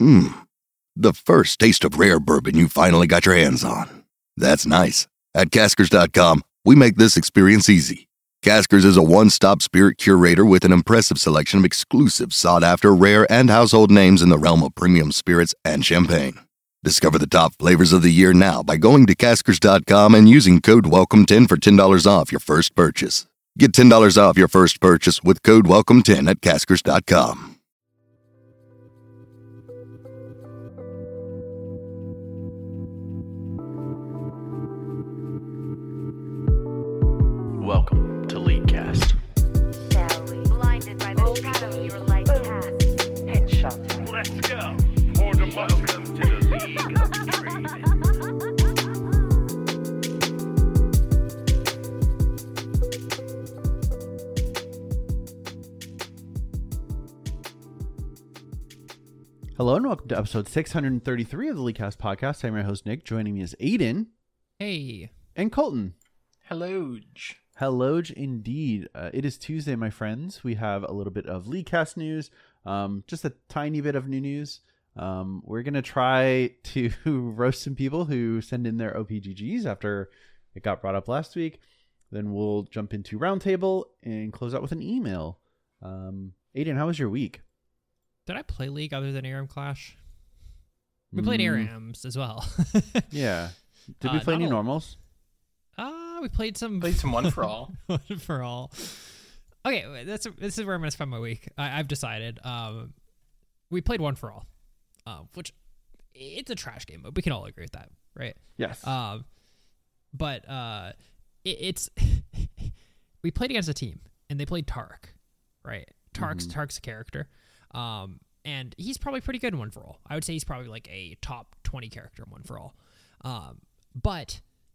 The first taste of rare bourbon you finally got your hands on. That's nice. At Caskers.com, we make this experience easy. Caskers is a one-stop spirit curator with an impressive selection of exclusive, sought-after, rare, and household names in the realm of premium spirits and champagne. Discover the top flavors of the year now by going to Caskers.com and using code WELCOME10 for $10 off your first purchase. Get $10 off your first purchase with code WELCOME10 at Caskers.com. Welcome to Leaguecast. Blinded by the shadow your light cast. Headshot. Let's go. Welcome to the League of Dreaming. Hello and welcome to episode 633 of the Leaguecast podcast. I'm your host Nick. Joining me is Aiden. Hey. And Colton. Hello. Hello, indeed. It is Tuesday, my friends. We have a little bit of Leaguecast news, just a tiny bit of new news. We're going to try to roast some people who send in their OPGGs after it got brought up last week. Then we'll jump into Roundtable and close out with an email. Aiden, how was your week? Did I play League other than ARAM Clash? We played ARAMs as well. Yeah. Did we play any normals? We played some One for All. One for All. Okay, this is where I'm gonna spend my week. I've decided. We played One for All, which it's a trash game, but we can all agree with that, right? Yes. But it's we played against a team and they played Tark, right? Tark's a character, and he's probably pretty good in One for All. I would say he's probably like a top 20 character in One for All, but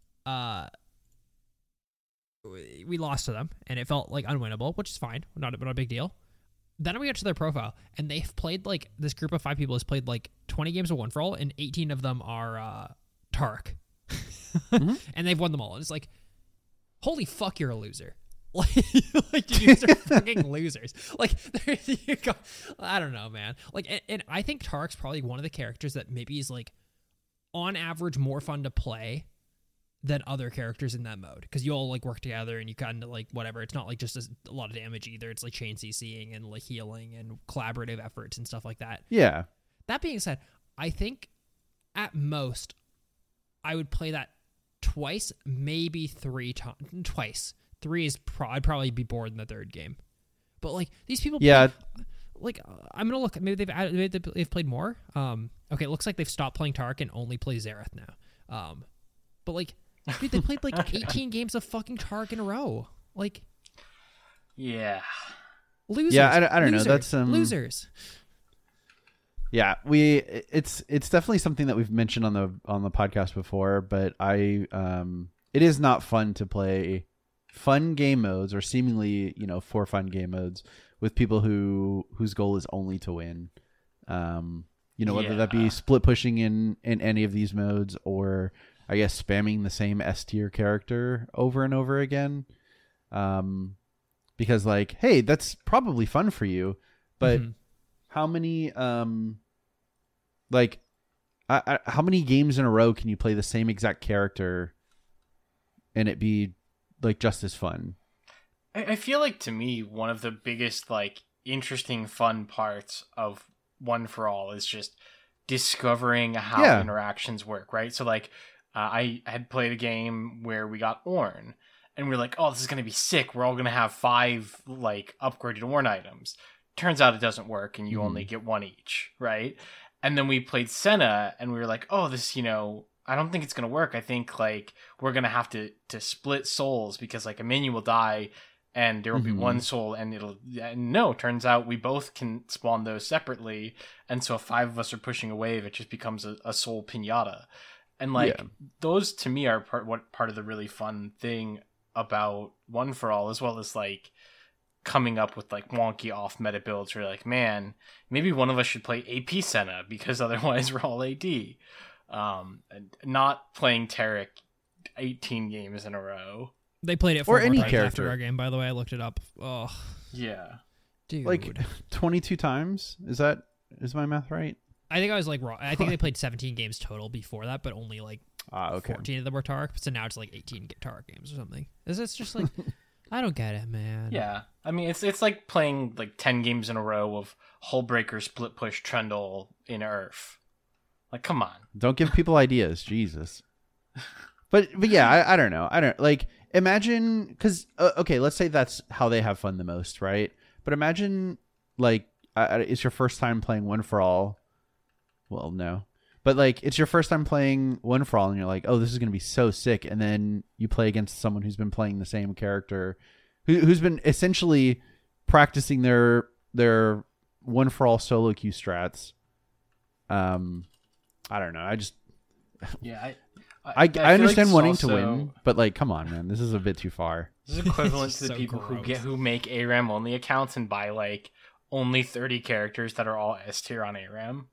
we lost to them, and it felt like unwinnable, which is fine, not a big deal. Then we got to their profile, and they've played like this group of 5 people has played like 20 games of One for All, and 18 of them are Tark, and they've won them all. And it's like, holy fuck, you're a loser. Like you guys are fucking losers. Like, I don't know, man. Like, and I think Tark's probably one of the characters that maybe is like, on average, more fun to play than other characters in that mode, because you all like work together and you kind of like whatever. It's not like just a lot of damage either. It's like chain CCing and like healing and collaborative efforts and stuff like that. Yeah. That being said, I think at most I would play that twice, maybe 3 times. Twice. 3 is I'd probably be bored in the third game. But like these people, yeah. Like I'm gonna look. Maybe they've played more. Okay, it looks like they've stopped playing Tark and only play Xerath now. But like, dude, they played like 18 games of fucking Tark in a row. Like, Yeah. losers. Yeah, I don't know. That's losers. Yeah, it's definitely something that we've mentioned on the podcast before, but it is not fun to play fun game modes, or seemingly, for fun game modes, with people whose goal is only to win. Whether that be split pushing in any of these modes, or I guess spamming the same S tier character over and over again. Because like, hey, that's probably fun for you, but how many how many games in a row can you play the same exact character and it be like just as fun? I feel like, to me, one of the biggest, like, interesting, fun parts of One for All is just discovering how interactions work, right? So, like, I had played a game where we got Ornn, and we were like, oh, this is going to be sick. We're all going to have 5, like, upgraded Ornn items. Turns out it doesn't work, and you only get 1 each, right? And then we played Senna, and we were like, oh, this, I don't think it's going to work. I think, like, we're going to have to split souls, because, like, a minion will die, and there will be 1 soul, and no, turns out we both can spawn those separately, and so if 5 of us are pushing a wave, it just becomes a soul pinata. And, like, those, to me, are part of the really fun thing about One for All, as well as, like, coming up with, like, wonky off-meta builds where you're like, man, maybe one of us should play AP Senna, because otherwise we're all AD. Not playing Taric 18 games in a row. They played it or 4 any more times character after our game, by the way. I looked it up. Oh, Yeah. dude. like 22 times. Is my math right? I think I was like wrong. I think they played 17 games total before that, but only like Okay. 14 of them were Tark. So now it's like 18 Tark games or something. It's just like I don't get it, man. Yeah, I mean it's like playing like 10 games in a row of Hullbreaker, Split Push, Trundle in Earth. Like, come on. Don't give people ideas, Jesus. But yeah, I don't know. I don't like imagine because okay, let's say that's how they have fun the most, right? But imagine like it's your first time playing One for All. Well, no. But like it's your first time playing One for All and you're like, "Oh, this is going to be so sick." And then you play against someone who's been playing the same character who's been essentially practicing their One for All solo queue strats. I don't know. Yeah, I feel understand like wanting it's to also- win, but like come on, man. This is a bit too far. This is equivalent It's to the so people gross. who make ARAM only accounts and buy like only 30 characters that are all S tier on ARAM.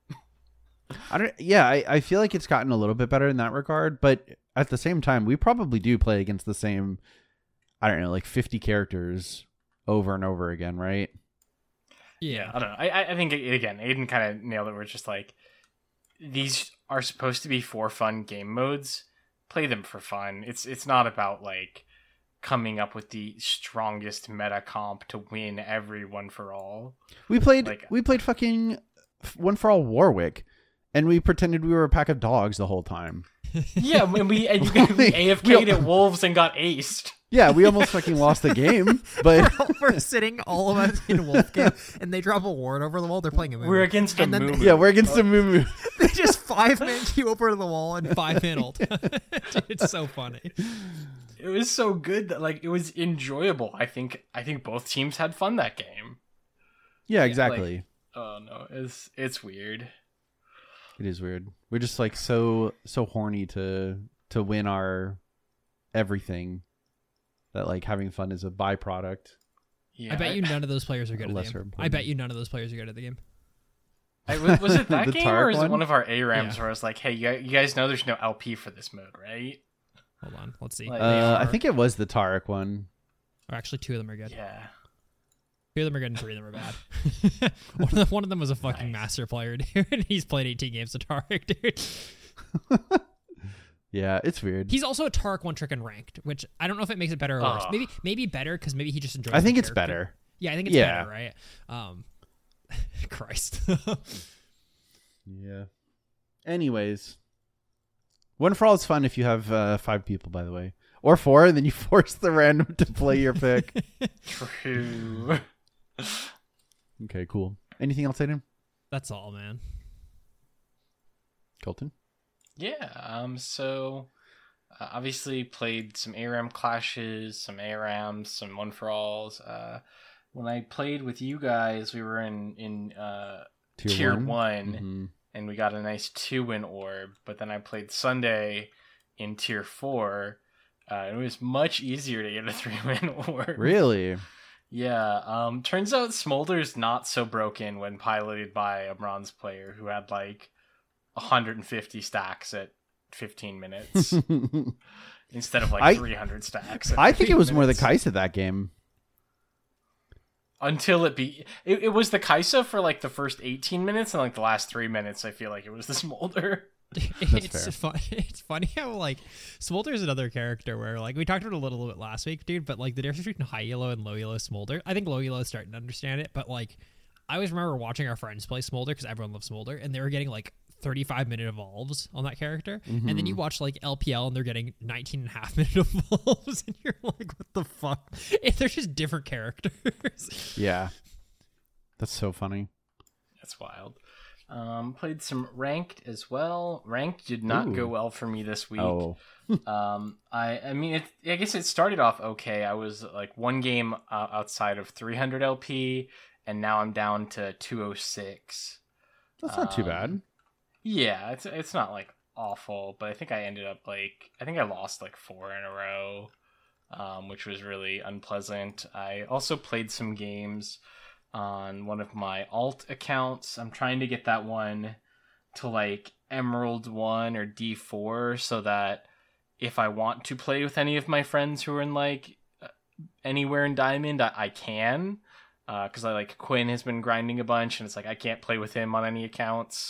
I feel like it's gotten a little bit better in that regard, but at the same time, we probably do play against the same, I don't know, like 50 characters over and over again, right? Yeah. I don't know. I think again, Aiden kind of nailed it. Where it's just like these are supposed to be for fun game modes. Play them for fun. It's not about like coming up with the strongest meta comp to win every One for All. We played fucking One for All Warwick, and we pretended we were a pack of dogs the whole time. Yeah, when we AFK'd at Wolves and got aced. Yeah, we almost fucking lost the game, but We're sitting all of us in Wolf game, and they drop a ward over the wall. They're playing a movie. We're against a And then- Moo. yeah, we're against the Moo. They just 5-man queue over the wall and 5-man ult. Dude, it's so funny. It was so good that like it was enjoyable. I think both teams had fun that game. Yeah, exactly. Oh no, it's weird. It is weird. We're just like so horny to win our everything that like having fun is a byproduct. Yeah, I bet you none of those players are good at the Lesser game. important. I bet you none of those players are good at the game. Was it that The game Tark or is one? it one of our ARAMs Yeah. where I was like, hey, you guys know there's no LP for this mode, right? Hold on, let's see. Like- I think it was the Tarek one. Or actually, 2 of them are good. Yeah. 2 of them are good and 3 of them are bad. one of them was a fucking Nice. master player, dude. And he's played 18 games of Tarek, dude. Yeah, it's weird. He's also a Tarek one trick and ranked, which I don't know if it makes it better or worse. Ugh. Maybe better because maybe he just enjoys. I think the it's character. better. Yeah, I think it's Yeah. better, right? Christ. Yeah. Anyways, One for All is fun if you have 5 people, by the way, or 4, and then you force the random to play your pick. True. Okay, cool. Anything else, Aiden? That's all, man. Colton? Yeah. So obviously played some ARAM clashes, some ARAMs, some One for Alls. When I played with you guys, we were in Tier 1. Mhm. And we got a nice 2-win orb. But then I played Sunday in Tier 4. It was much easier to get a 3-win orb. Really? Yeah. Turns out Smolder's not so broken when piloted by a bronze player who had like 150 stacks at 15 minutes instead of like 300 stacks. At I think it 15 was more the minutes. Kaisa that game. Until it was the Kaisa for like the first 18 minutes, and like the last 3 minutes I feel like it was the Smolder. It's fun. It's funny how like Smolder is another character where like we talked about it a little bit last week, dude. But like the difference between high elo and low elo Smolder, I think low elo is starting to understand it. But like I always remember watching our friends play Smolder because everyone loves Smolder, and they were getting like 35-minute evolves on that character, and then you watch like LPL and they're getting 19.5-minute evolves, and you're like, what the fuck? They're just different characters. Yeah. That's so funny. That's wild. Played some ranked as well. Ranked did not Ooh. go well for me this week. Oh. I mean, I guess it started off okay. I was like one game outside of 300 LP, and now I'm down to 206. That's not too bad. Yeah, it's not like awful, but I think I ended up I lost like 4 in a row, which was really unpleasant. I also played some games on one of my alt accounts. I'm trying to get that one to like Emerald 1 or D4 so that if I want to play with any of my friends who are in like anywhere in Diamond, I can. Because I like Quinn has been grinding a bunch and it's like I can't play with him on any accounts.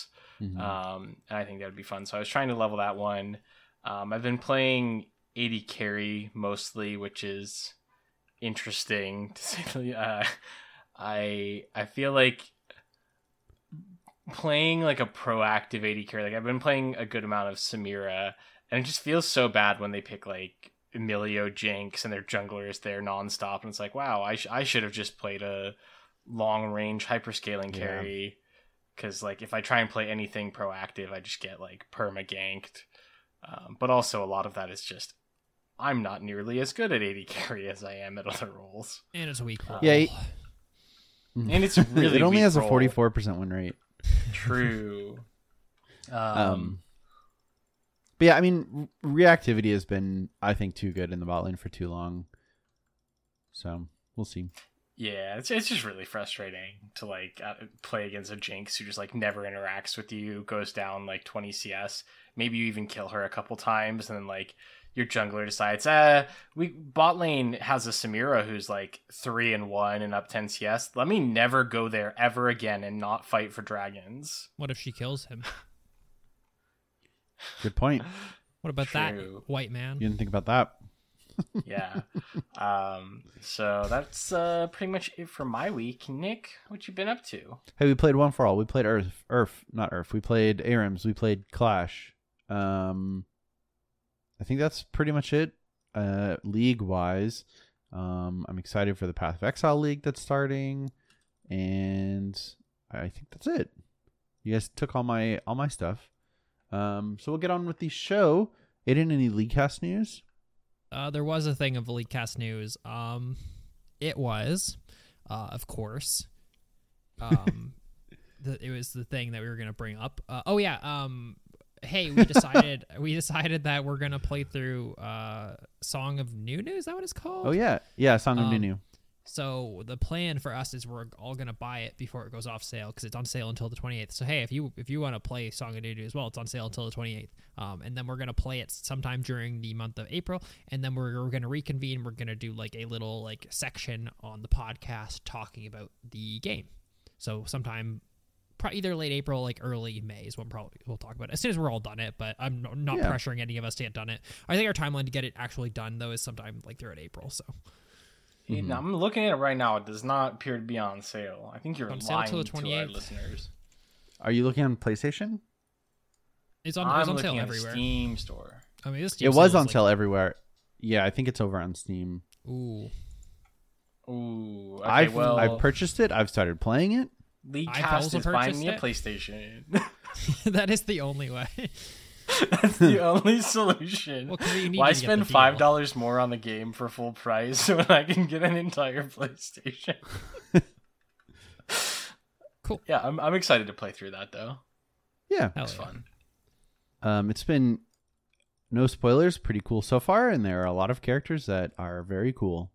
And I think that would be fun. So I was trying to level that one. I've been playing AD carry mostly, which is interesting to say the least. I feel like playing like a proactive AD carry, like I've been playing a good amount of Samira, and it just feels so bad when they pick like Emilio Jinx and their junglers there nonstop, and it's like, wow, I should have just played a long range hyperscaling carry, because like if I try and play anything proactive, I just get like perma ganked. But also a lot of that is just I'm not nearly as good at AD carry as I am at other roles, And it's a weak role. Yeah, and it's really it only weak has a roll. 44% win rate. True. But yeah, I mean, reactivity has been, I think, too good in the bot lane for too long. So we'll see. Yeah, it's just really frustrating to like play against a Jinx who just like never interacts with you, goes down like 20 CS. Maybe you even kill her a couple times, and then like your jungler decides, bot lane has a Samira who's like 3-1 and up 10 CS. Let me never go there ever again and not fight for dragons. What if she kills him? Good point. What about that True. white man? You didn't think about that. Yeah. So that's pretty much it for my week. Nick, what you been up to? Hey, we played One for All. We played not Earth. We played ARAMS. We played Clash. I think that's pretty much it. League-wise, I'm excited for the Path of Exile League that's starting, and I think that's it. You guys took all my stuff. So we'll get on with the show. Aiden, any Leaguecast news? There was a thing of LeagueCast news. It was, of course, it was the thing that we were gonna bring up. Hey, we decided that we're gonna play through Song of Nunu. Is that what it's called? Oh yeah, Song of Nunu. So the plan for us is we're all gonna buy it before it goes off sale because it's on sale until the 28th. So hey, if you want to play Song of Nunu as well, it's on sale until the 28th. And then we're gonna play it sometime during the month of April, and then we're gonna reconvene. We're gonna do like a little like section on the podcast talking about the game. So sometime. Either late April, like early May is when we'll talk about it as soon as we're all done it. But I'm not pressuring any of us to get done it. I think our timeline to get it actually done though is sometime like throughout April. So I'm looking at it right now. It does not appear to be on sale. I think you're on sale lying till the to our 28th. listeners. Are you looking on PlayStation? it's I'm on looking sale at everywhere. the Steam store. I mean, this Steam It was sale on is, sale everywhere. Yeah, I think it's over on Steam. Ooh, Ooh, okay, I've purchased it. I've started playing it. Leaguecast also is buying purchased me a it. PlayStation. that is the only way. That's the only solution. Well, 'cause you need Why to get spend the deal. $5 more on the game for full price when I can get an entire PlayStation? Cool. Yeah, I'm excited to play through that though. Yeah, Hell It's yeah. fun. it's been no spoilers, pretty cool so far, and there are a lot of characters that are very cool.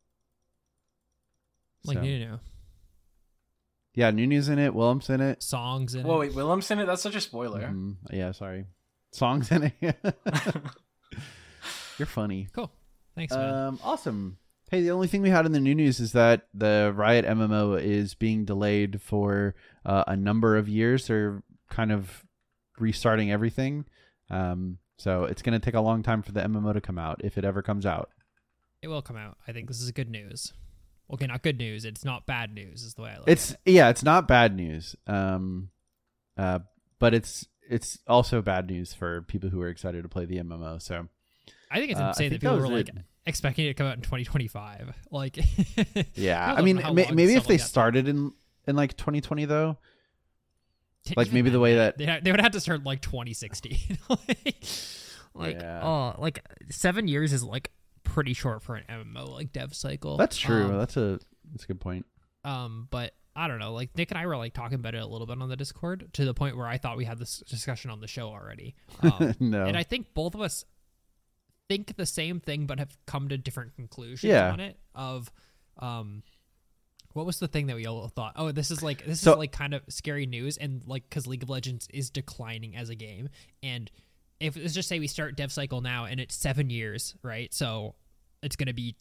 Like So, Nunu, yeah, Nunu's in it. Willem's in it. songs in Whoa, it. wait, Willem's in it? That's such a spoiler. Yeah, sorry. Songs in it. You're funny. Cool. Thanks, man. Awesome. Hey, the only thing we had in the new news is that the Riot MMO is being delayed for a number of years. They're kind of restarting everything. So it's going to take a long time for the MMO to come out, if it ever comes out. It will come out. I think this is good news. Okay, not good news. It's not bad news. Is the way I look It's at it. it's not bad news. But it's also bad news for people who are excited to play the MMO. So I think it's insane think that people that were was like it. expecting it to come out in 2025. Like, yeah, I I mean, don't know how long maybe stuff if they like that started in like 2020 though, like Even maybe the then, way that they would have to start like 2016. Yeah. Like 7 years is like pretty short for an MMO like dev cycle. that's true. That's a good point. But I don't know. Like Nick and I were like talking about it a little bit on the Discord to the point where I thought we had this discussion on the show already. No. And I think both of us think the same thing, but have come to different conclusions Yeah. on it. Of, what was the thing that we all thought? Oh, this is like kind of scary news, and like because League of Legends is declining as a game, and if let's just say we start dev cycle now and it's 7 years, right? So it's gonna be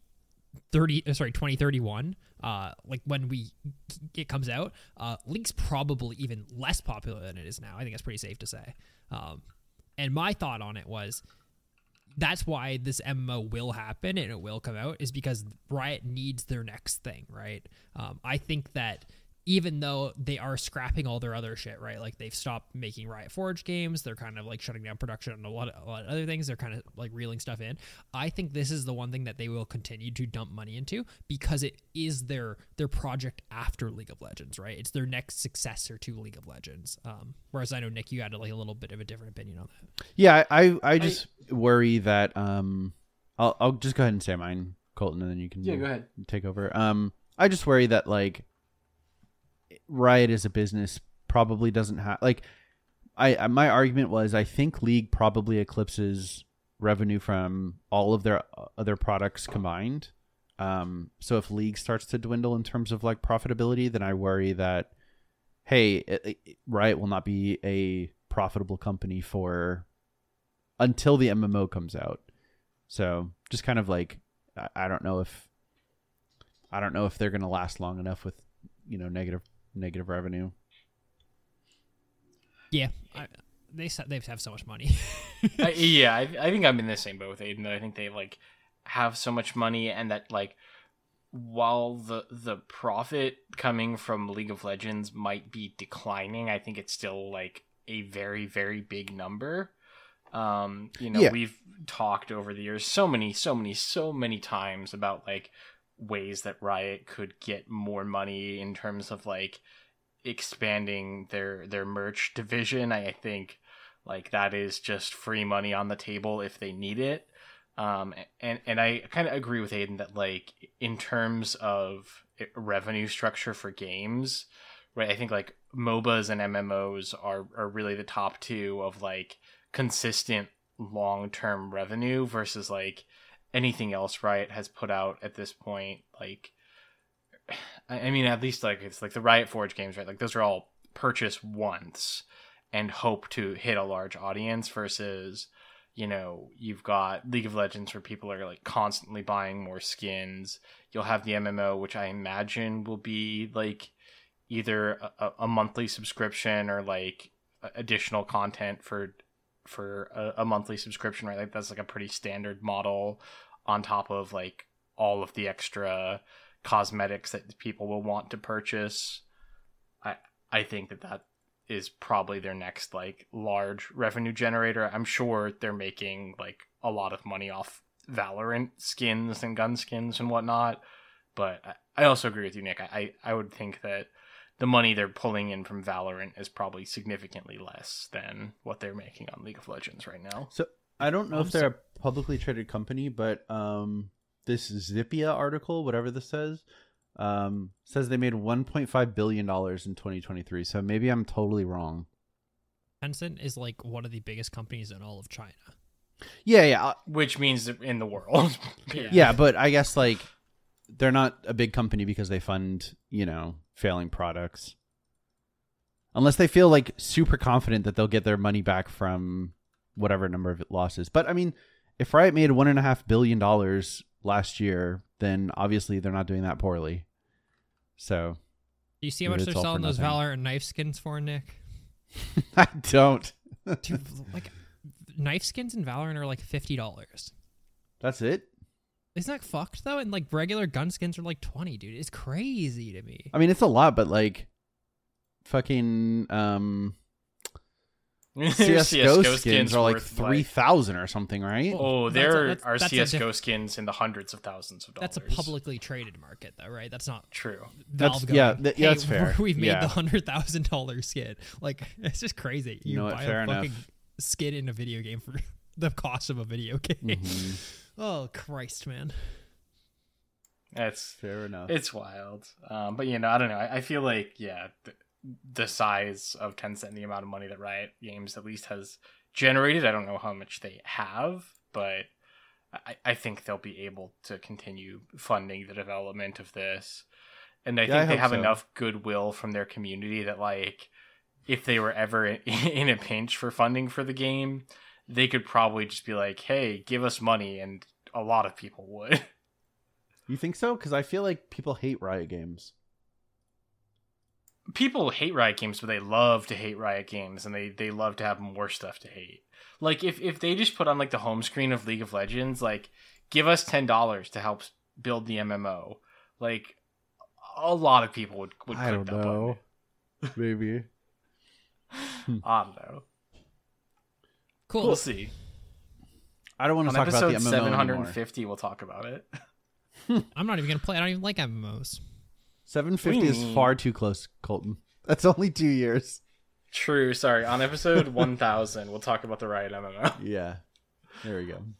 2031, like when it comes out, League's probably even less popular than it is now. I think that's pretty safe to say. And my thought on it was, that's why this MMO will happen and it will come out, is because Riot needs their next thing, right? I think that even though they are scrapping all their other shit, right? Like they've stopped making Riot Forge games. They're kind of like shutting down production on a lot of other things. They're kind of like reeling stuff in. I think this is the one thing that they will continue to dump money into, because it is their project after League of Legends, right? It's their next successor to League of Legends. Whereas I know, Nick, you had like a little bit of a different opinion on that. Yeah, I just worry that I'll just go ahead and say mine, Colton, and then you can go ahead. take over. I just worry that like Riot as a business probably doesn't have like my argument was, I think League probably eclipses revenue from all of their other products combined. So if League starts to dwindle in terms of like profitability, then I worry that, hey, Riot will not be a profitable company until the MMO comes out. So just kind of like, I don't know if they're going to last long enough with, negative revenue. Yeah, they have so much money. I think I'm in the same boat with Aiden. That I think they like have so much money, and that like while the profit coming from League of Legends might be declining, I think it's still like a very, very big number. We've talked over the years so many times about like ways that Riot could get more money in terms of like expanding their merch division. I think like that is just free money on the table if they need it. And I kind of agree with Aiden that like in terms of revenue structure for games, right? I think like MOBAs and MMOs are really the top two of like consistent long-term revenue versus like anything else Riot has put out at this point. Like, I mean, at least like it's like the Riot Forge games, right? Like those are all purchase once and hope to hit a large audience versus, you've got League of Legends where people are like constantly buying more skins. You'll have the MMO, which I imagine will be like either a monthly subscription or like additional content for a monthly subscription, right? Like that's like a pretty standard model on top of like all of the extra cosmetics that people will want to purchase. I think that is probably their next like large revenue generator. I'm sure they're making like a lot of money off Valorant skins and gun skins and whatnot, but I also agree with you, Nick. I would think that the money they're pulling in from Valorant is probably significantly less than what they're making on League of Legends right now. So I don't know if they're a publicly traded company, but this Zippia article, whatever this says they made $1.5 billion in 2023. So maybe I'm totally wrong. Tencent is like one of the biggest companies in all of China. Yeah. Which means in the world. Yeah, but I guess like they're not a big company because they fund, failing products. Unless they feel like super confident that they'll get their money back from whatever number of losses. But I mean, if Riot made $1.5 billion last year, then obviously they're not doing that poorly. So do you see how much they're selling those Valorant knife skins for, Nick? I don't. Dude, like knife skins in Valorant are like $50. That's it? Isn't that fucked though? And like regular gun skins are like 20, dude. It's crazy to me. I mean, it's a lot, but like fucking CSGO skins are like 3,000 or something, right? Oh, there are CSGO skins in the hundreds of thousands of dollars. That's a publicly traded market, though, right? That's not true. Valve that's fair. We've made the $100,000 skin. Like, it's just crazy. You buy a fucking skin in a video game for the cost of a video game. Mm-hmm. Oh Christ, man. That's fair enough. It's wild. But I don't know. I feel like the size of Tencent and the amount of money that Riot Games at least has generated, I don't know how much they have, but I think they'll be able to continue funding the development of this. And I think they have enough goodwill from their community that like if they were ever in a pinch for funding for the game, they could probably just be like, hey, give us money, and a lot of people would. You think so? Because I feel like people hate Riot Games. People hate Riot Games, but they love to hate Riot Games, and they love to have more stuff to hate. Like, if they just put on, like, the home screen of League of Legends, like, give us $10 to help build the MMO. Like, a lot of people would click I don't that know. Maybe. button. I don't know. Cool. We'll see. I don't want On to talk about the episode MMO 750, we'll talk about it. I'm not even gonna play. I don't even like MMOs. 750 is far too close, Colton. That's only 2 years. True, sorry. On episode 1000, we'll talk about the Riot MMO. Yeah. There we go.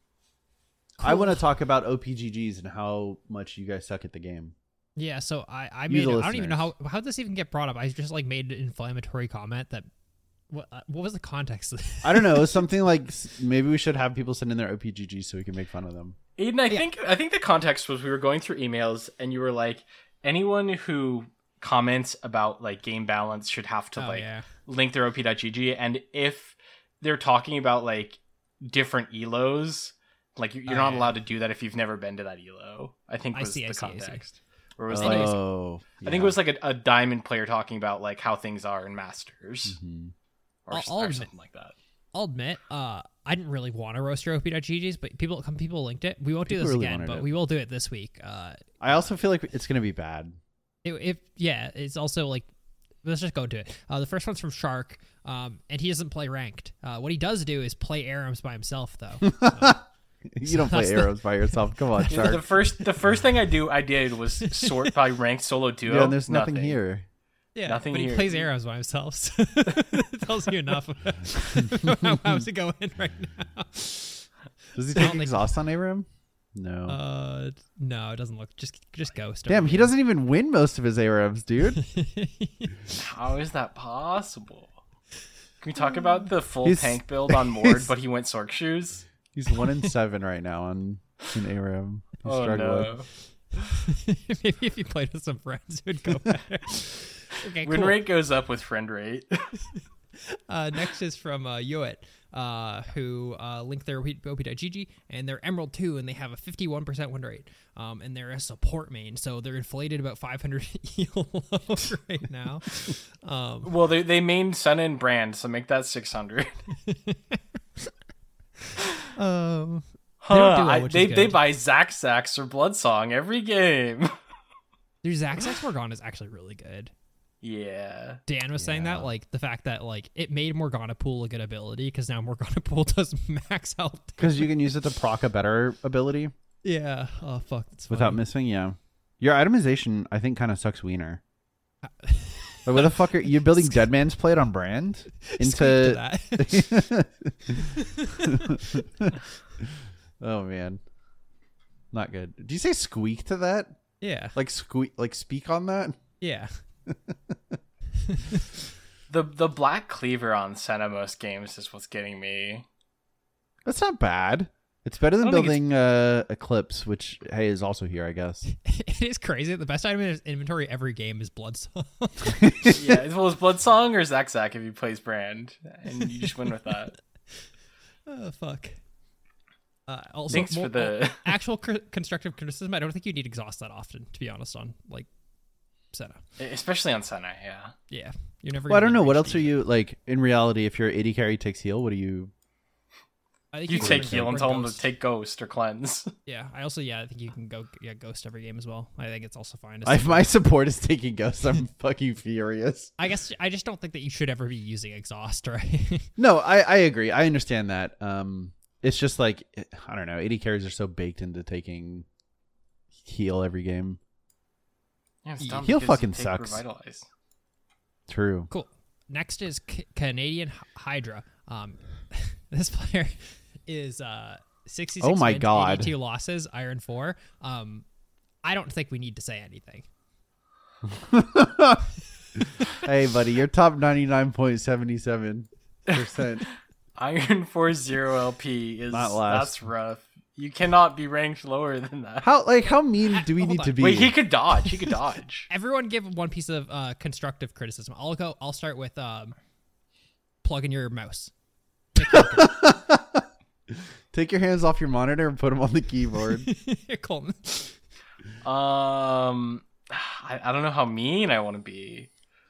I want to talk about OPGGs and how much you guys suck at the game. Yeah, so I You, made. the I don't even know listeners. how this even get brought up. I just like made an inflammatory comment that. What was the context of this? I don't know. Something like maybe we should have people send in their OPGGs so we can make fun of them. Aiden, I think the context was we were going through emails, and you were like, anyone who comments about, like, game balance should have to link their op.gg, and if they're talking about, like, different elos, like, you're not allowed to do that if you've never been to that elo. I think was the context. Where it was like, I think it was like a diamond player talking about, like, how things are in Masters. Mm-hmm. Or something like that. I'll admit, I didn't really want to roast your op.ggs, but people linked it. We won't do this really again, wanted but it. we will do it this week. I also feel like it's going to be bad. It's also like, let's just go to it. The first one's from Shark, and he doesn't play ranked. What he does do is play ARAMs by himself, though. You don't play arrows by yourself. Come on, Shark. The first thing I did was sort by ranked solo duo. Yeah, and there's nothing here. Yeah, Nothing but he here. plays arrows by himself. So it tells you enough about how's it going right now. Does he I take don't exhaust on Aram? No. No, it doesn't look. Just ghost. Damn, he doesn't even win most of his Arams, dude. How is that possible? Can we talk about the full He's- tank build on Mord, but he went Sork shoes? He's 1-7 right now on in Aram. He's Oh struggling. no. Maybe if you played with some friends, it would go better. Okay, Win cool. rate goes up with friend rate. Next is from Yoet, who linked their op.gg, and they're Emerald 2, and they have a 51% win rate. And they're a support main, so they're inflated about 500 heal low right now. Well, they main Sun and Brand, so make that 600. They don't duo, which is They good. buy Zax or Bloodsong every game. Their Zaxax Morgana is actually really good. Yeah. Dan was saying that, like, the fact that, like, it made Morgana Pool a good ability, because now Morgana Pool does max health. Because you can use it to proc a better ability Yeah. Oh, fuck. That's without funny. missing. Yeah. Your itemization, I think, kind of sucks wiener. Like, what the fuck are you building Dead Man's Plate on Brand? Speak to that. Oh, man. Not good. Do you say squeak to that? Yeah. Like squeak, like speak on that? Yeah. The Black Cleaver on Senna most games is what's getting me. That's not bad. It's better than I don't think building Eclipse, which, hey, is also here, I guess. It is crazy. The best item in his inventory every game is Bloodsong. Yeah, as well as Bloodsong or Zax if he plays Brand, and you just win with that. Oh, fuck. Also, Thanks for the actual constructive criticism. I don't think you need exhaust that often, to be honest, on, like, Senna. especially on Senna, yeah. Yeah. You're never Well, I gonna don't know. need What reach else are speed. you, like, in reality, if your AD carry takes heal, what do you... I think You can take bring heal and tell him to Ghost. take Ghost or Cleanse. Yeah, I think you can go Ghost every game as well. I think it's also fine. If my support is taking Ghost, I'm fucking furious. I guess I just don't think that you should ever be using exhaust, right? No, I agree. I understand that. It's just like, I don't know, AD carries are so baked into taking heal every game. Yeah, it's dumb Heal because fucking you take sucks. Revitalize. True. Cool. Next is Canadian Hydra. This player is 66 Oh my wins, God. 82 losses, Iron 4. I don't think we need to say anything. Hey, buddy, you're top 99.77%. Iron 4-0 LP is Not last. that's rough. You cannot be ranked lower than that. How mean do we Hold need on. to be? Wait, he could dodge. He could dodge. Everyone give one piece of constructive criticism. I'll start with plugging your mouse. Take your hands off your monitor and put them on the keyboard. Colton. I don't know how mean I want to be.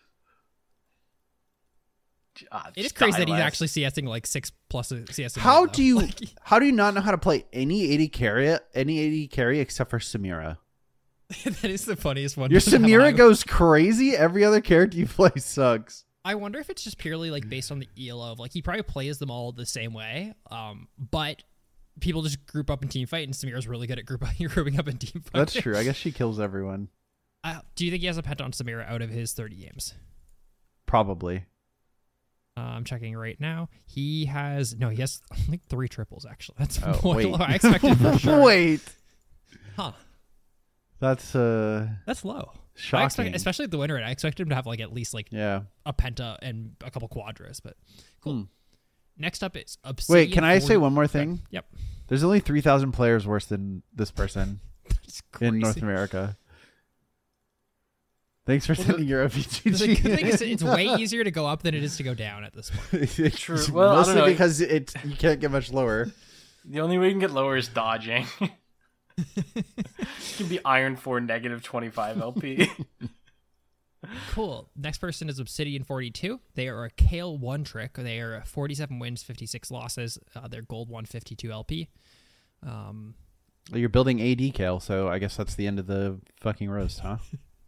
It is Just crazy die that he's less. actually CSing like 6+ CS. How though. do you Like, how do you not know how to play any AD carry except for Samira? that is the funniest one. Your Doesn't have Samira eye- goes crazy. Every other character you play sucks. I wonder if it's just purely like based on the ELO of like he probably plays them all the same way. But people just group up in team fight, and Samira's really good at grouping up in team fight. That's true. I guess she kills everyone. Do you think he has a pet on Samira out of his 30 games? Probably. I'm checking right now. He has only 3 triples actually. That's Oh, more wait. low. I expected for sure. Wait. Huh? That's That's low. I expect, shocking. especially at the winner. I expected him to have like at least like Yeah. a penta and a couple quadras, but cool. Hmm. Next up is Obsidian. Wait, can I say 40 one more thing? Yep. There's only 3,000 players worse than this person That's crazy. in North America. Thanks for sending your The OPGG. good thing is it's way easier to go up than it is to go down at this point. True. Well, I don't Mostly know. because you can't get much lower. The only way you can get lower is dodging. You can be Iron 4 negative 25 LP. Cool. Next person is Obsidian 42. They are a Kale 1 trick. They are 47 wins, 56 losses. They're gold 152 LP. Well, you're building AD Kale, so I guess that's the end of the fucking roast, huh?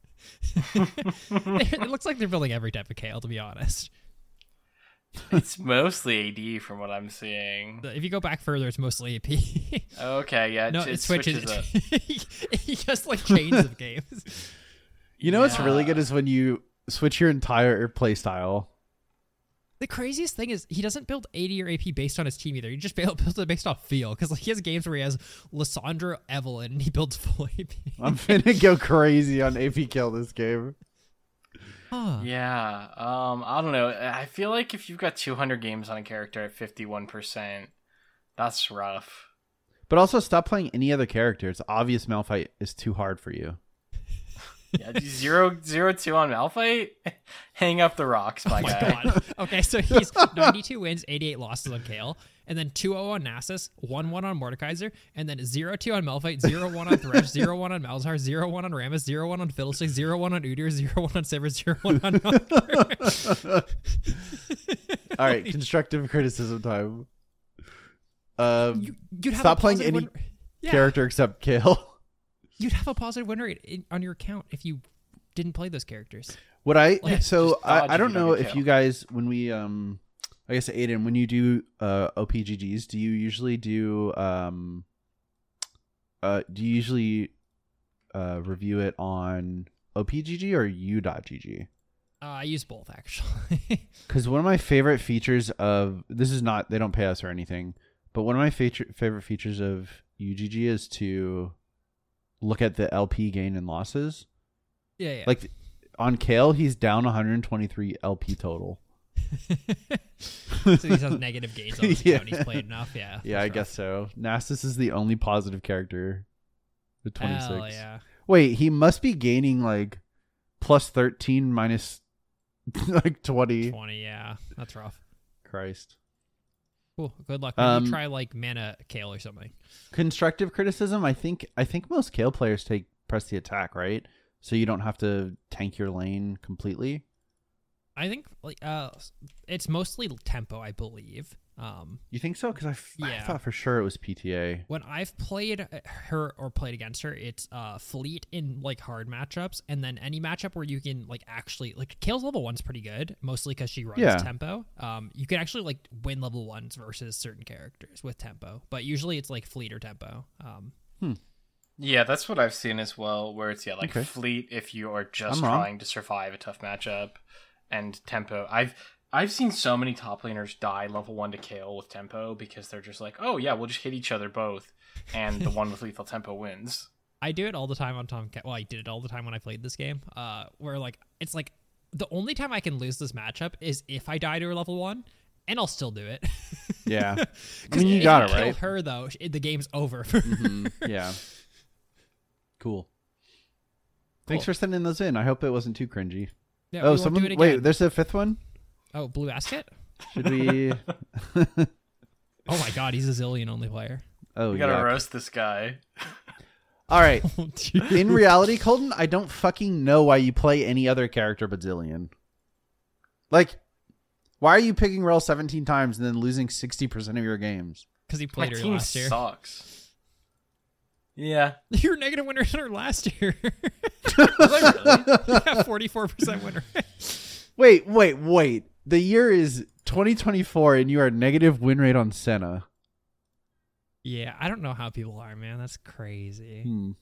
It looks like they're building every type of Kale, to be honest. It's mostly AD from what I'm seeing. If you go back further, it's mostly AP. Okay, yeah, No, it it switches. up. He just like chains of games. You know what's really Yeah. good is when you switch your entire play style. The craziest thing is he doesn't build AD or AP based on his team either. He just builds it based off feel because like he has games where he has Lissandra Evelyn and he builds full AP. I'm finna go crazy on AP Kill this game. Huh. Yeah, I don't know. I feel like if you've got 200 games on a character at 51%, that's rough. But also stop playing any other character. It's obvious Malphite is too hard for you. Yeah, 0-2 on Malphite? Hang up the rocks, my Oh my guy. god. Okay, so he's 92 wins, 88 losses on Kale, and then 2-0 on Nasus, 1-1 on Mordekaiser, and then 0-2 on Malphite, 0-1 on Thresh, 0-1 on Malzahar, 0-1 on Rammus, 0-1 on Fiddlestick, 0-1 on Udyr, 0-1 on Sivir, 0-1 on Melkor. All right, constructive criticism time. You'd have Stop a playing positive any win- Yeah, character except Kale. You'd have a positive win rate on your account if you didn't play those characters. What I Like, so just dodge I if don't you don't know get if Kale. you guys when we I guess Aiden, when you do OPGGs, do you usually review it on OPGG or U.GG? I use both actually. Because one of my favorite features of this is not they don't pay us or anything, but one of my favorite features of UGG is to look at the LP gain and losses. Yeah. Like on Kale, he's down 123 LP total. So he has negative gains on his Yeah. account. He's played enough. Yeah. Yeah, I guess so. Nasus is the only positive character with 26. Hell yeah. Wait, he must be gaining like plus 13 minus like 20. 20. Yeah. That's rough. Christ. Cool. Good luck. Maybe Um, try like mana Kale or something. Constructive criticism. I think most Kale players press the attack, right? So you don't have to tank your lane completely. I think like it's mostly tempo, I believe. You think so? Because I Yeah. thought for sure it was PTA. When I've played her or played against her, it's fleet in like hard matchups, and then any matchup where you can like actually like Kale's level 1's pretty good, mostly because she runs Yeah. tempo. You can actually like win level 1s versus certain characters with tempo, but usually it's like fleet or tempo. Yeah, that's what I've seen as well, where it's like Okay. fleet if you are just I'm wrong. trying to survive a tough matchup, and tempo. I've seen so many top laners die level 1 to Kale with tempo because they're just like, oh yeah, we'll just hit each other both, and the one with lethal tempo wins. I do it all the time on Tomcat. Well, I did it all the time when I played this game. Where like it's like the only time I can lose this matchup is if I die to her level 1, and I'll still do it. Yeah. I 'Cause mean, you if got it, kill right? her though, the game's over. For her. Yeah. Cool. Thanks Cool. for sending those in. I hope it wasn't too cringy. Yeah, Oh, we won't someone do it wait, again. there's a fifth one? Oh, Blue Basket. Should we Oh my God, he's a Zillion only player. Oh, We gotta yeah. roast this guy. All right. Oh, dude. In reality, Colton, I don't fucking know why you play any other character but Zillion. Like, why are you picking Rel 17 times and then losing 60% of your games? Because he My played her team last year. sucks. Yeah. You were negative winner in her last year. Was I really? Yeah, 44% winner. Wait. The year is 2024 and you are negative win rate on Senna. Yeah, I don't know how people are, man. That's crazy.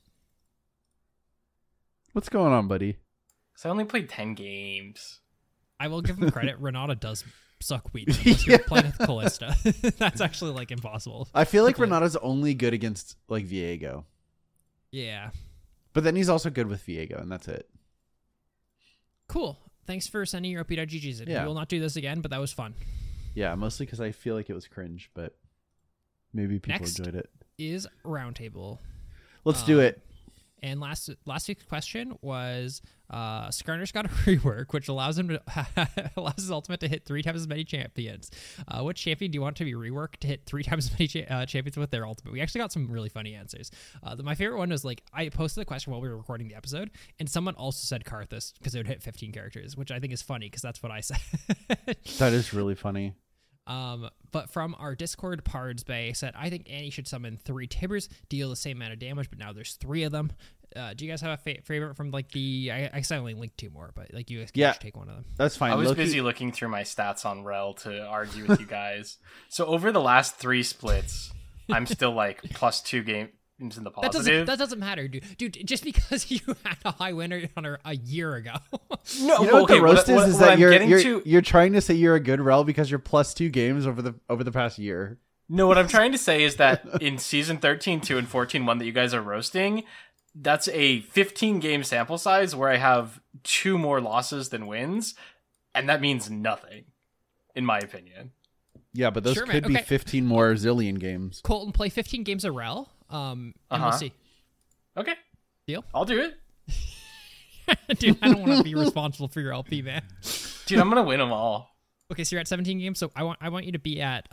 What's going on, buddy? So I only played 10 games. I will give him credit. Renata does suck weed. Unless you're playing with Callista. That's actually like impossible. I feel like Like- Renata's only good against like Viego. Yeah. But then he's also good with Viego, and that's it. Cool. Thanks for sending your OP.GGs in. Yeah. We will not do this again, but that was fun. Yeah, mostly because I feel like it was cringe, but maybe people Next. enjoyed it. Is Roundtable. Let's do it. And last week's question was Skarner's got a rework, which allows him to allows his ultimate to hit 3 times as many champions. What champion do you want to be reworked to hit 3 times as many champions with their ultimate? We actually got some really funny answers. My favorite one was like I posted the question while we were recording the episode, and someone also said Karthus because it would hit 15 characters, which I think is funny because that's what I said. That is really funny. But from our Discord, Pards Bay said, I think Annie should summon 3 Tibbers, deal the same amount of damage, but now there's 3 of them. Do you guys have a favorite from like the? I only linked 2 more, but like you guys can Yeah. each take one of them. That's fine. I was Loki- busy looking through my stats on Rel to argue with you guys. So over the last 3 splits, I'm still like +2 games in the positive. That doesn't matter, dude. Dude, just because you had a high winner on her a year ago. No, You know what the roast is what that I'm getting to. you're trying to say you're a good Rel because you're +2 games over the past year. No, what I'm trying to say is that in season 13-2 and 14-1 that you guys are roasting, that's a 15 game sample size where I have 2 more losses than wins, and that means nothing, in my opinion. Yeah, but those Sure, man. could be Okay. 15 more Zillion games. Colton, play 15 games of Rel, and we'll see. Okay. Deal? I'll do it. Dude, I don't want to be responsible for your LP, man. Dude, I'm going to win them all. Okay, so you're at 17 games, so I want you to be at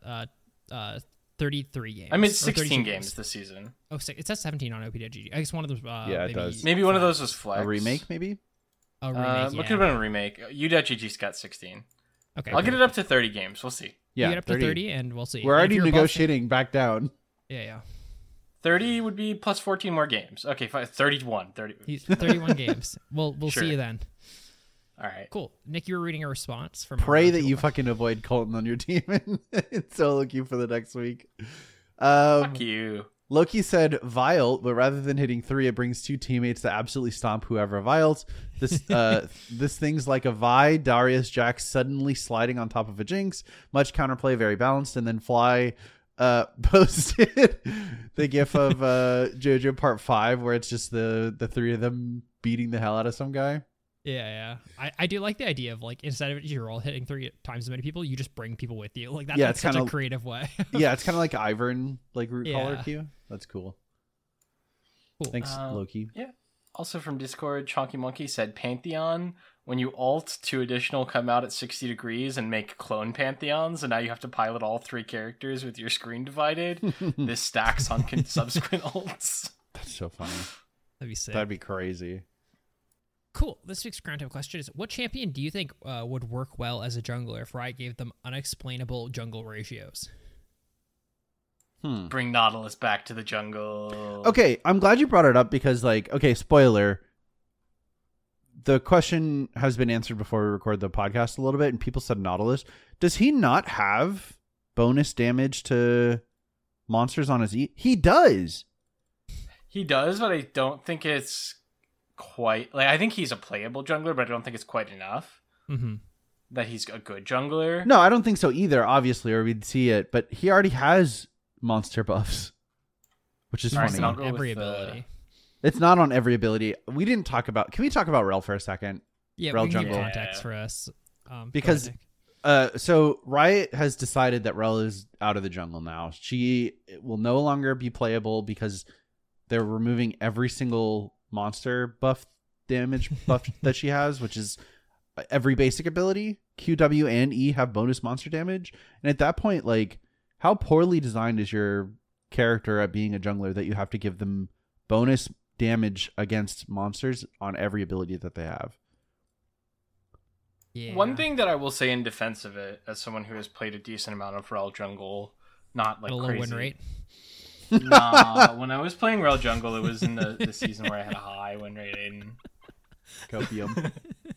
33 games. I'm at or 16 32 games this season. Oh, it says 17 on OP.GG. I guess one of those. Yeah, it does. Maybe one of those was Flex. A remake, maybe? A remake. What could have been a remake? U.GG's got 16. Okay. I'll get it up to 30 games. We'll see. You get up to 30, and we'll see. We're And if already you're above- negotiating back down. Yeah. 30 would be plus 14 more games. Okay, 31. 30. He's 31 games. We'll Sure. see you then. All right. Cool. Nick, you were reading a response from. Pray our that you Roundtable. fucking avoid Colton on your team in solo queue for the next week. Fuck you. Loki said Vile, but rather than hitting 3, it brings 2 teammates to absolutely stomp whoever viles. This thing's like a Vi, Darius, Jax suddenly sliding on top of a Jinx. Much counterplay, very balanced, and then Fly posted the gif of JoJo Part 5 where it's just the 3 of them beating the hell out of some guy. Yeah. I do like the idea of like instead of your role hitting 3 times as many people, you just bring people with you. Like that's Yeah, like, it's such a kinda- creative way. Yeah, it's kind of like Ivern, like root caller Yeah. queue. That's cool. Cool. Thanks, Loki. Yeah. Also from Discord, Chonky Monkey said Pantheon. When you alt, 2 additional come out at 60 degrees and make clone Pantheons, and now you have to pilot all 3 characters with your screen divided. This stacks on subsequent alts. That's so funny. That'd be sick. That'd be crazy. Cool. This week's Ground Table question is: what champion do you think would work well as a jungler if Riot gave them unexplainable jungle ratios? Bring Nautilus back to the jungle. Okay, I'm glad you brought it up because, like, okay, spoiler. The question has been answered before we record the podcast a little bit, and people said Nautilus. Does he not have bonus damage to monsters on his E? He does. He does, but I don't think it's quite... Like, I think he's a playable jungler, but I don't think it's quite enough Mm-hmm. that he's a good jungler. No, I don't think so either, obviously, or we'd see it. But he already has monster buffs, which is All right, funny. so I'll go Every with, ability. It's not on every ability. We didn't talk about... Can we talk about Rel for a second? Yeah, Rel we can give jungle. context for us. Go Because- ahead, Nick. So Riot has decided that Rel is out of the jungle now. She will no longer be playable because they're removing every single monster buff damage buff that she has, which is every basic ability. Q, W, and E have bonus monster damage. And at that point, like, how poorly designed is your character at being a jungler that you have to give them bonus damage against monsters on every ability that they have. Yeah. One thing that I will say in defense of it, as someone who has played a decent amount of Rel Jungle, not like a low crazy. win rate. Nah, when I was playing Rel Jungle, it was in the season where I had a high win rate. Copium.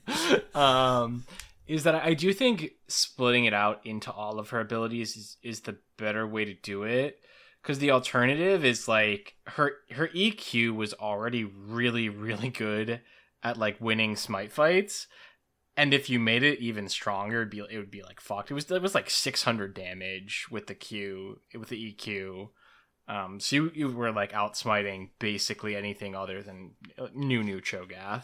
Is that I do think splitting it out into all of her abilities is the better way to do it. Because the alternative is like her EQ was already really, really good at like winning smite fights. And if you made it even stronger, it would be like fucked. It was like 600 damage with the EQ. So you were like outsmiting basically anything other than new Cho'Gath.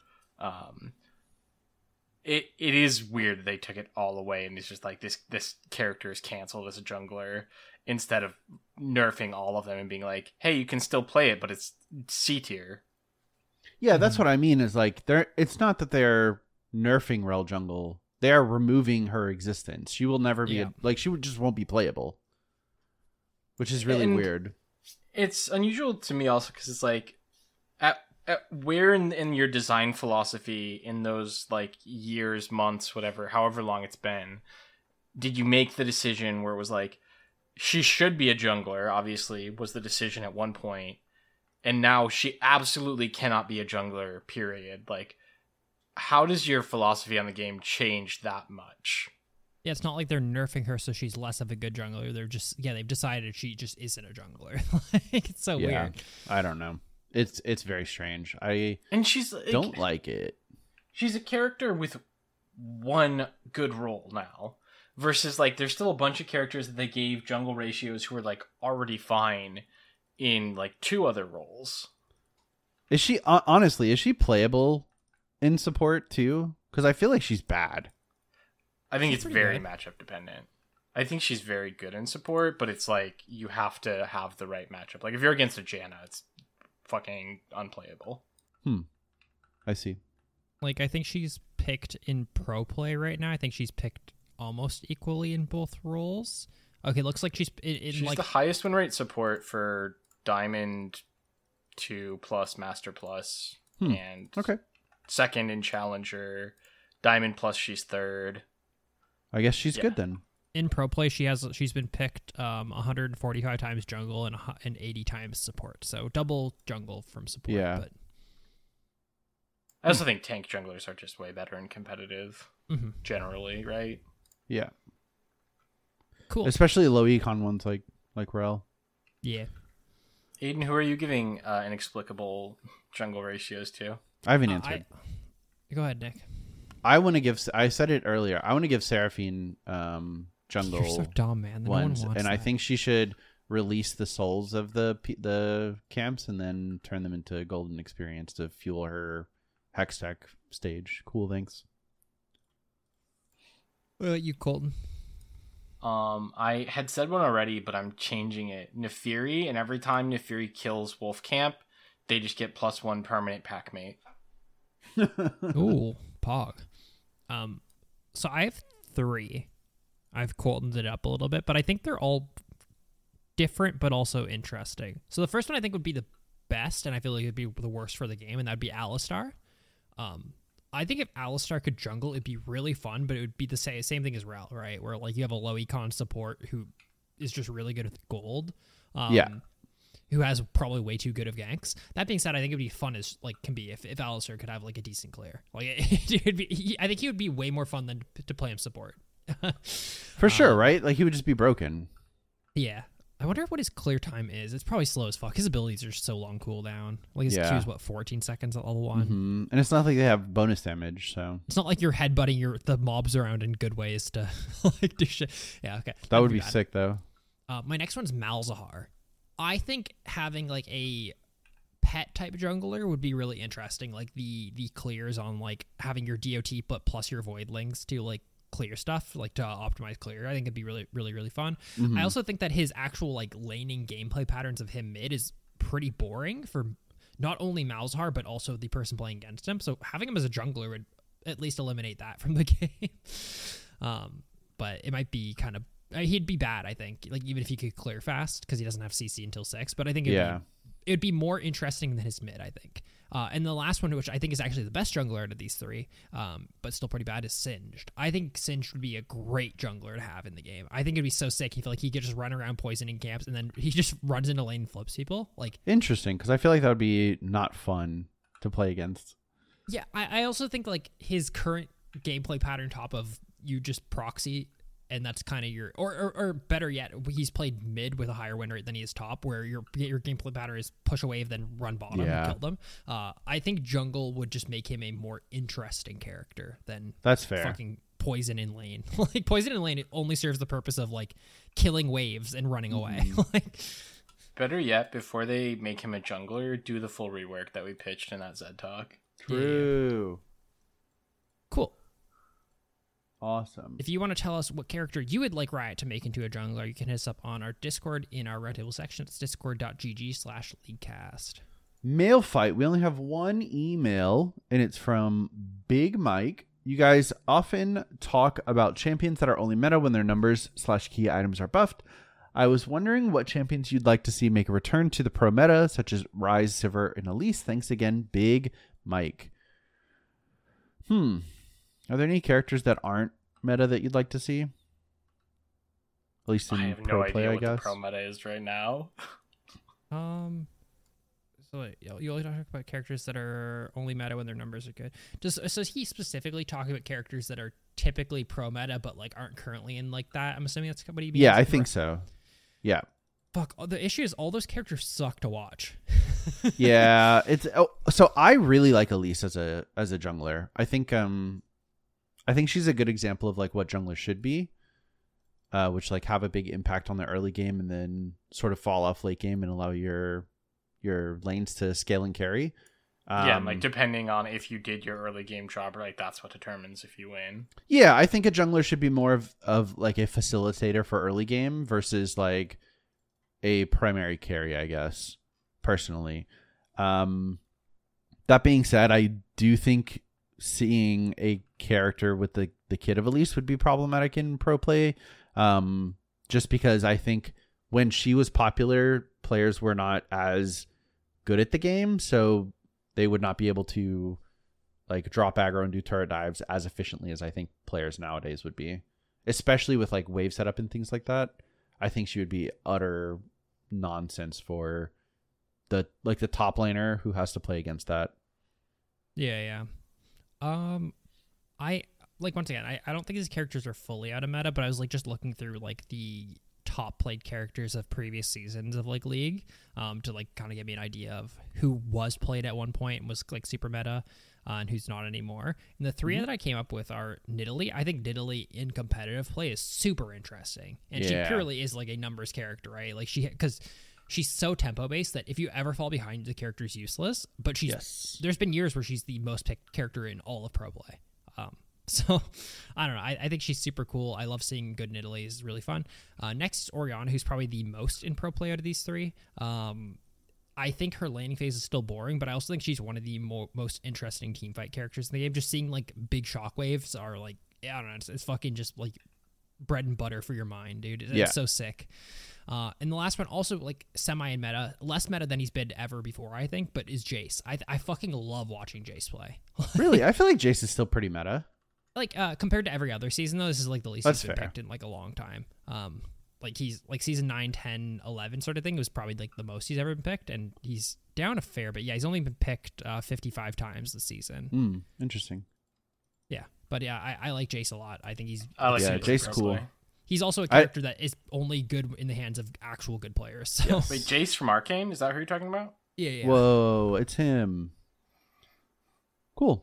It is weird that they took it all away and it's just like this character is canceled as a jungler instead of nerfing all of them and being like, hey, you can still play it, but it's C tier. Yeah, that's what I mean. Is like it's not that they're nerfing Rel Jungle; they are removing her existence. She will never be she just won't be playable, which is really weird. It's unusual to me also because it's like at where in your design philosophy in those like years, months, whatever, however long it's been, did you make the decision where it was like she should be a jungler? Obviously, was the decision at one point, and now she absolutely cannot be a jungler. Period. Like, how does your philosophy on the game change that much? Yeah, it's not like they're nerfing her so she's less of a good jungler. They're just they've decided she just isn't a jungler. Like, it's so weird. I don't know. It's very strange. And she's like, don't like it. She's a character with one good role now, versus like there's still a bunch of characters that they gave jungle ratios who are like already fine in like 2 other roles. Is she honestly? Is she playable in support too? Because I feel like she's bad. I think She's it's pretty very good. matchup dependent. I think she's very good in support, but it's like you have to have the right matchup. Like if you're against a Janna, it's fucking unplayable. I see. Like, I think she's picked in pro play right now. I think she's picked almost equally in both roles. Okay, looks like she's in She's like the highest win rate support for Diamond 2 plus Master plus, and Okay. second in Challenger. Diamond plus, she's third. I guess she's Yeah. good then. in pro play. She's been picked 145 times jungle and 80 times support. So double jungle from support. Yeah. But I also think tank junglers are just way better in competitive, mhm. generally, right? Yeah. Cool. Especially low econ ones like Rel. Yeah. Aiden, who are you giving inexplicable jungle ratios to? I haven't answered. Go ahead, Nick. I want to give. I said it earlier. I want to give Seraphine jungle You're so dumb, man. No ones, one wants and I that. think she should release the souls of the camps and then turn them into golden experience to fuel her Hextech stage. Cool, thanks. What about you, Colton? I had said one already, but I'm changing it. Nefiri, and every time Nefiri kills Wolf Camp, they just get +1 permanent pack mate. Ooh, Pog. So I have 3. I've Coltoned it up a little bit, but I think they're all different but also interesting. So the first one I think would be the best, and I feel like it'd be the worst for the game, and that'd be Alistar. I think if Alistar could jungle, it'd be really fun, but it would be the same thing as Rel, right? Where like you have a low econ support who is just really good with gold. Yeah. Who has probably way too good of ganks. That being said, I think it'd be fun as like can be if Alistar could have like a decent clear. Like it'd be, I think he would be way more fun than to play him support. For sure, right? Like he would just be broken. Yeah. I wonder what his clear time is. It's probably slow as fuck. His abilities are so long cooldown. Like his Yeah. Q is what, 14 seconds at level 1. Mm-hmm. And it's not like they have bonus damage, so It's not like you're headbutting the mobs around in good ways to like do shit. Yeah, okay. that would be bad. sick though. My next one's Malzahar. I think having like a pet type jungler would be really interesting. Like the clears on like having your DOT but plus your voidlings to like clear stuff, like to optimize clear. I think it'd be really, really, really fun. Mm-hmm. I also think that his actual like laning gameplay patterns of him mid is pretty boring for not only Malzahar but also the person playing against him. So having him as a jungler would at least eliminate that from the game. But it might be kind of he'd be bad, I think. Like even if he could clear fast because he doesn't have CC until 6. But I think it'd be it would be more interesting than his mid, I think. And the last one, which I think is actually the best jungler out of these three, but still pretty bad, is Singed. I think Singed would be a great jungler to have in the game. I think it'd be so sick. He feel like he could just run around poisoning camps, and then he just runs into lane and flips people. Like, interesting, because I feel like that would be not fun to play against. Yeah, I also think like his current gameplay pattern, top of you just proxy, and that's kind of your, or better yet, he's played mid with a higher win rate than he is top, where your gameplay pattern is push a wave, then run bottom and kill them. I think jungle would just make him a more interesting character than that's fair. Fucking poison in lane. Like poison in lane, it only serves the purpose of like killing waves and running away. Like, better yet, before they make him a jungler, do the full rework that we pitched in that Zed talk. True. Cool. Awesome. If you want to tell us what character you would like Riot to make into a jungler, you can hit us up on our Discord in our Roundtable section. It's discord.gg/leaguecast. Mail fight. We only have one email, and it's from Big Mike. You guys often talk about champions that are only meta when their numbers/key items are buffed. I was wondering what champions you'd like to see make a return to the pro meta, such as Ryze, Sivir, and Elise. Thanks again, Big Mike. Are there any characters that aren't meta that you'd like to see? At least in I have pro no play, idea I what guess. the pro meta is right now. So you only talk about characters that are only meta when their numbers are good. So he specifically talking about characters that are typically pro meta but like aren't currently in like that? I'm assuming that's what he means. Yeah, I think so. Yeah. Fuck. The issue is all those characters suck to watch. Yeah, so I really like Elise as a jungler. I think she's a good example of like what jungler should be, which like have a big impact on the early game and then sort of fall off late game and allow your lanes to scale and carry. Yeah, and like depending on if you did your early game job right, that's what determines if you win. Yeah, I think a jungler should be more of like a facilitator for early game versus like a primary carry, I guess, personally. That being said, I do think seeing a character with the kit of Elise would be problematic in pro play, just because I think when she was popular, players were not as good at the game, so they would not be able to like drop aggro and do turret dives as efficiently as I think players nowadays would be, especially with like wave setup and things like that. I think she would be utter nonsense for the top laner who has to play against that. Yeah. I like, once again, I don't think these characters are fully out of meta, but I was like just looking through like the top played characters of previous seasons of like League, to like kind of give me an idea of who was played at one point and was like super meta, and who's not anymore. And the three that I came up with are Nidalee. I think Nidalee in competitive play is super interesting, and she purely is like a numbers character, right? Like because she's so tempo based that if you ever fall behind, the character's useless. But there's been years where she's the most picked character in all of pro play. So I don't know. I think she's super cool. I love seeing good Nidalee. It's really fun. Next is Orianna, who's probably the most in pro play out of these three. I think her laning phase is still boring, but I also think she's one of the most interesting team fight characters in the game. Just seeing like big shockwaves are like, I don't know, it's fucking just like bread and butter for your mind, dude. It's so sick. And the last one, also like semi in meta, less meta than he's been ever before, I think, but is Jace. I fucking love watching Jace play. Really? I feel like Jace is still pretty meta. Like compared to every other season, though, this is like the least he's been picked in like a long time. Like he's like season 9, 10, 11 sort of thing was probably like the most he's ever been picked, and he's down a fair bit. Yeah, he's only been picked 55 times this season. Interesting. Yeah, but yeah, I like Jace a lot. I think he's Jace cool. He's also a character that is only good in the hands of actual good players. So. Yes. Wait, Jace from Arcane? Is that who you're talking about? Yeah. Whoa, it's him. Cool.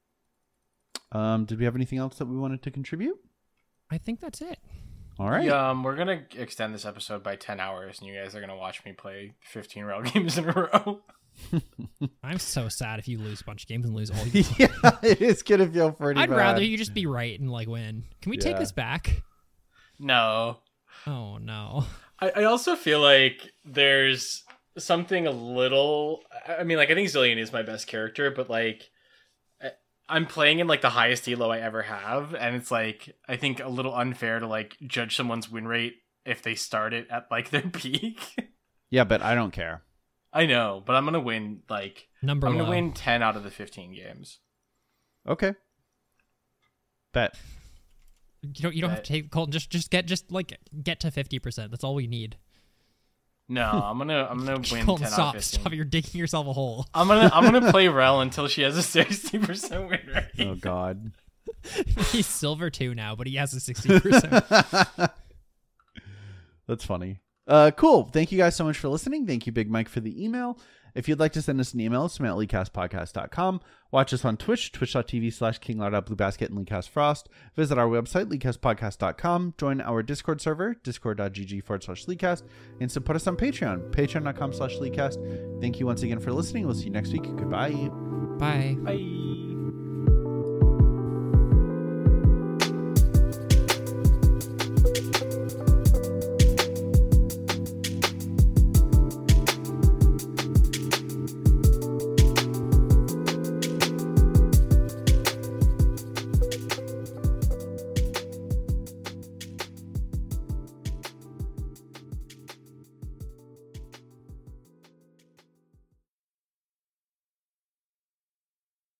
Did we have anything else that we wanted to contribute? I think that's it. All right. We're gonna extend this episode by 10 hours, and you guys are gonna watch me play 15 rail games in a row. I'm so sad if you lose a bunch of games and lose all your Yeah, it is gonna feel pretty I'd bad. rather you just be right and like win. Can we take this back? No. Oh no. I also feel like there's something a little. I mean, like, I think Zilean is my best character, but like, I'm playing in like the highest elo I ever have, and it's like, I think a little unfair to like judge someone's win rate if they start it at like their peak. Yeah, but I don't care. I know, but I'm gonna win. Like Number I'm gonna low. win 10 out of the 15 games. Okay. Bet. You don't have to take Colton. Just get to 50%. That's all we need. No, I'm gonna win 10 Colton, out of 15. stop! You're digging yourself a hole. I'm gonna play Rel until she has a 60% win rate. Oh God. He's silver 2 now, but he has a 60%. That's funny. Cool. Thank you guys so much for listening. Thank you, Big Mike, for the email. If you'd like to send us an email, it's at leakcastpodcast.com. Watch us on Twitch, twitch.tv/KingLard.BlueBasket and LeakcastFrost. Visit our website, leakcastpodcast.com. Join our Discord server, discord.gg/leakcast. And support us on Patreon, patreon.com/leakcast. Thank you once again for listening. We'll see you next week. Goodbye. Bye. Bye.